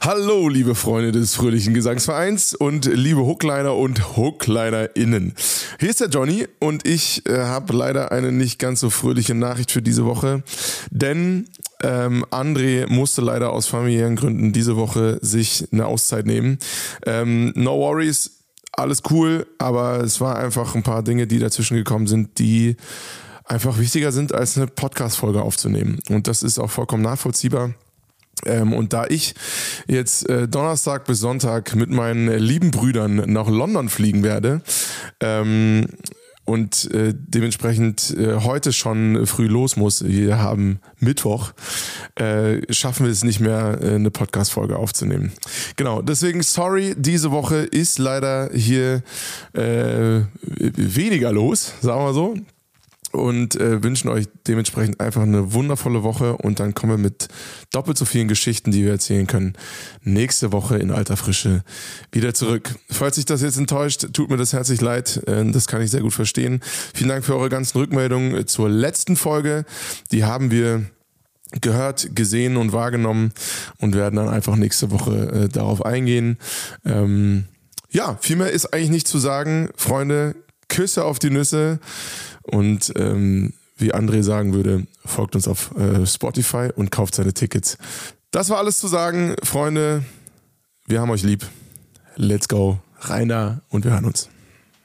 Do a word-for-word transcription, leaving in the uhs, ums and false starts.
Hallo, liebe Freunde des Fröhlichen Gesangsvereins und liebe Hookliner und HooklinerInnen. Hier ist der Johnny und ich äh, habe leider eine nicht ganz so fröhliche Nachricht für diese Woche, denn ähm, André musste leider aus familiären Gründen diese Woche sich eine Auszeit nehmen. Ähm, no worries, alles cool, aber es war einfach ein paar Dinge, die dazwischen gekommen sind, die einfach wichtiger sind, als eine Podcast-Folge aufzunehmen. Und das ist auch vollkommen nachvollziehbar. Ähm, und da ich jetzt äh, Donnerstag bis Sonntag mit meinen äh, lieben Brüdern nach London fliegen werde ähm, und äh, dementsprechend äh, heute schon früh los muss, wir haben Mittwoch, äh, schaffen wir es nicht mehr, äh, eine Podcast-Folge aufzunehmen. Genau, deswegen sorry, diese Woche ist leider hier äh, weniger los, sagen wir so. Und äh, wünschen euch dementsprechend einfach eine wundervolle Woche und dann kommen wir mit doppelt so vielen Geschichten, die wir erzählen können, nächste Woche in alter Frische wieder zurück. Falls sich das jetzt enttäuscht, tut mir das herzlich leid, äh, das kann ich sehr gut verstehen. Vielen Dank für eure ganzen Rückmeldungen zur letzten Folge, die haben wir gehört, gesehen und wahrgenommen und werden dann einfach nächste Woche äh, darauf eingehen. Ähm, ja, viel mehr ist eigentlich nicht zu sagen, Freunde, Küsse auf die Nüsse. Und ähm, wie André sagen würde, folgt uns auf äh, Spotify und kauft seine Tickets. Das war alles zu sagen, Freunde. Wir haben euch lieb. Let's go. Rein da und wir hören uns.